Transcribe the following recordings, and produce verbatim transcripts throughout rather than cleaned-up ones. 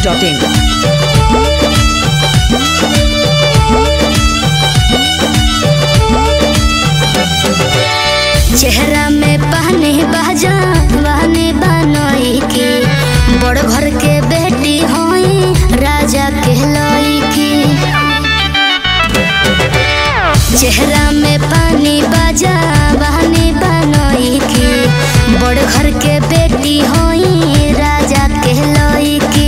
Dot in. चेहरा में पहने बाजा बहने बनोई के बड़ घर के बेटी होई राजा कहलोई की। चेहरा में पानी बाजा बहने बनोई के बड़ घर के बेटी होई राजा कहलोई की।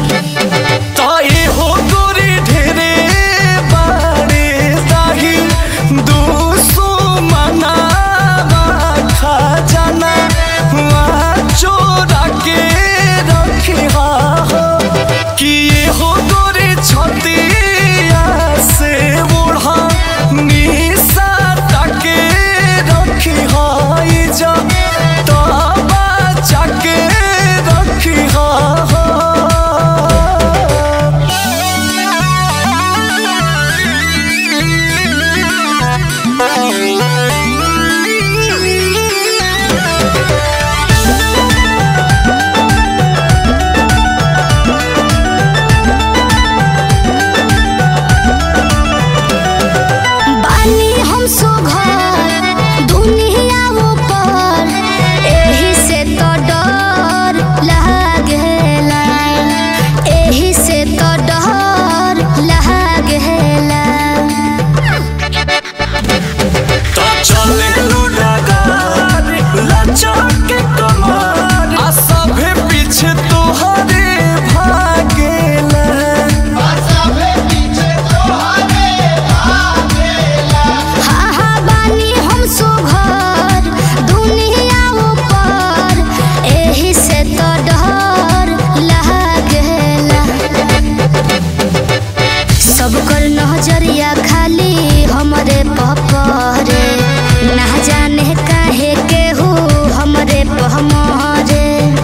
नजरिया खाली हमरे पपरे ना जाने काहे केहू हमरे पहमरे।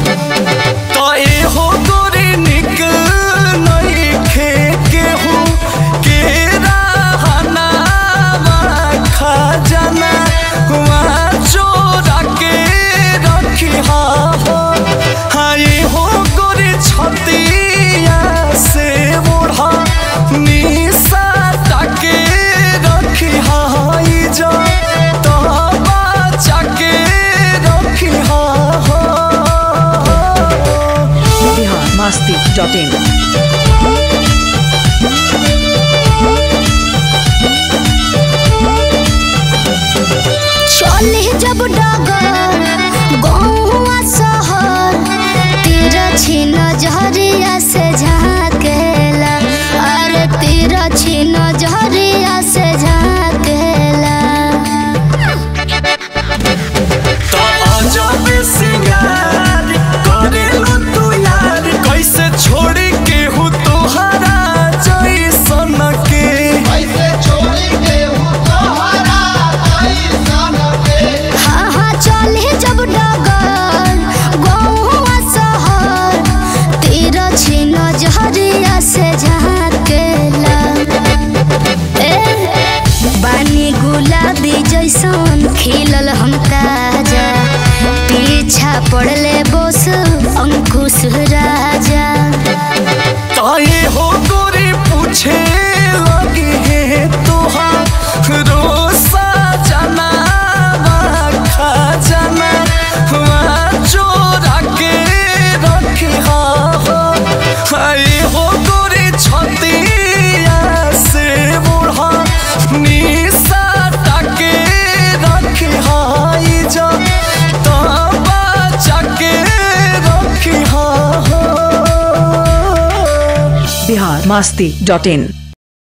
तो ए हो तोरे निक नहीं खे केहू के रहना खा जाना वहाँ चोरा के रखी हा हो। हाँ ये हो गोरे छतिया से ओढ़ा निशा के रखी हाई जा तो बचा के रखी हा हो। बिहार मस्ती डॉट इन। चले जब डगर गौवा शहर तेरा छीन जहरिया से झाकेला अरे तेरा छीन जहरिया से झाकेला। तो अजब सिंगार करेलू तू यार कैसे छोड़ी के हूँ तोहरा जैसन के। कैसे छोड़ी के हूँ तोहरा जैसन के। हाँ हाँ चले जब डगर गौवा शहर तेरा छीन जहरिया से झाकेला। बानी गुलाबी जैसन खिलल हम ताजा पीछा पड़ले बोस अंकुश राजा। तो ये हो गोरी पूछे लगी है तोहार रोसा जाना खा जाना वहाँ चोरा के रखी हा हो। हाँ ये हो गोरी छतिया से ओढ़ा निशा के रखी हाई जा तो बचा के रखी हा हो। बिहार मस्ती डॉट इन।